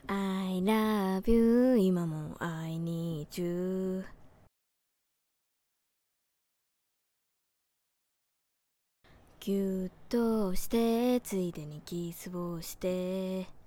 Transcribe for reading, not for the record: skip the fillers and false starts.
I love you 今も I need you ぎゅっとしてついでにキスをして